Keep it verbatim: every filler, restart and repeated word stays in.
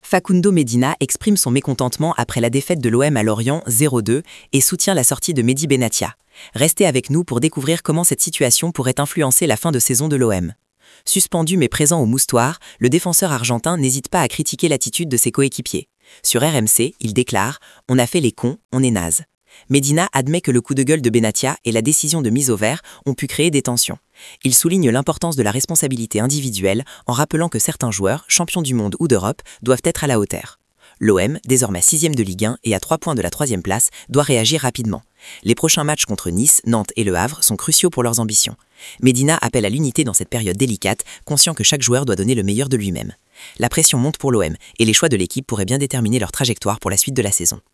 Facundo Medina exprime son mécontentement après la défaite de l'O M à Lorient zéro deux et soutient la sortie de Mehdi Benatia. Restez avec nous pour découvrir comment cette situation pourrait influencer la fin de saison de l'O M. Suspendu mais présent au Moustoir, le défenseur argentin n'hésite pas à critiquer l'attitude de ses coéquipiers. Sur R M C, il déclare « On a fait les cons, on est naze ». Medina admet que le coup de gueule de Benatia et la décision de mise au vert ont pu créer des tensions. Il souligne l'importance de la responsabilité individuelle en rappelant que certains joueurs, champions du monde ou d'Europe, doivent être à la hauteur. L'O M, désormais sixième de Ligue un et à trois points de la troisième place, doit réagir rapidement. Les prochains matchs contre Nice, Nantes et Le Havre sont cruciaux pour leurs ambitions. Medina appelle à l'unité dans cette période délicate, conscient que chaque joueur doit donner le meilleur de lui-même. La pression monte pour l'O M et les choix de l'équipe pourraient bien déterminer leur trajectoire pour la suite de la saison.